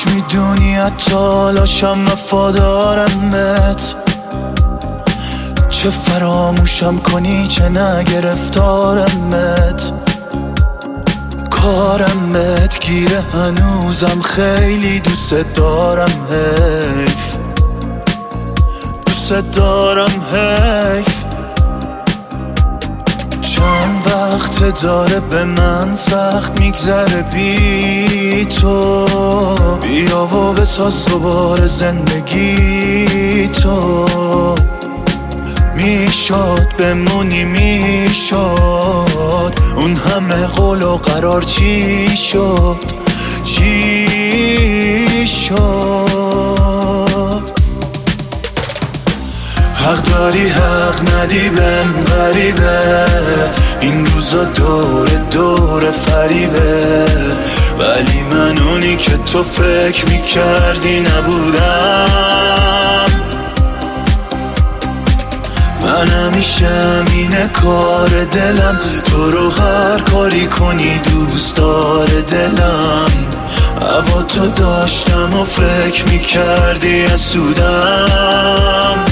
کاش میدونی حتالاشم وفادارم بهت، چه فراموشم کنی چه نگرفتارم بهت. کارم بهت گیره هنوزم خیلی دوست دارم حیف، دوست دارم حیف. چند وقت داره به من سخت میگذره بی تو، بیا و بساز دوباره زندگی تو. میشد بمونی میشد، اون همه قول و قرار چی شد چی شد؟ حق داری حق ندی بهم غریبه، این روزا دور فریبه، ولی من اونی که تو فکر میکردی نبودم. من همیشه اینه کار دلم، تو رو هر کاری کنی دوست داره دلم. هوا تو داشتم و فکر میکردی حسودم.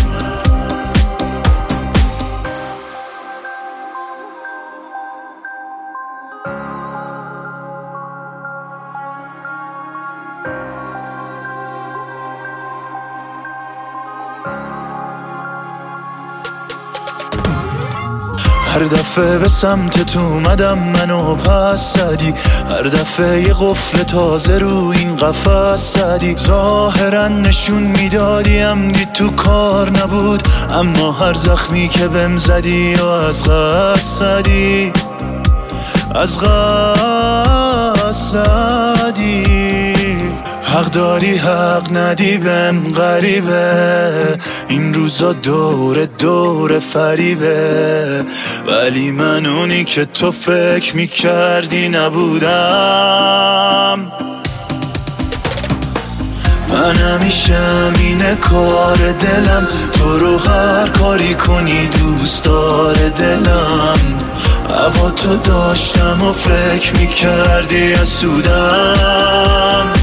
هر دفعه به سمتت اومدم منو پس زدی، هر دفعه یه قفل تازه رو این قفس زدی. ظاهرا نشون میدادیم دید تو کار نبود، اما هر زخمی که بهم زدی و از قصد زدی، از قصد زدی. حق داری حق ندی بهم غریبه، این روزا دور فریبه، ولی من اونی که تو فکر میکردی نبودم. من همیشه اینه کار دلم، تو رو هر کاری کنی دوست داره دلم. هوا تو داشتم و فکر میکردی حسودم.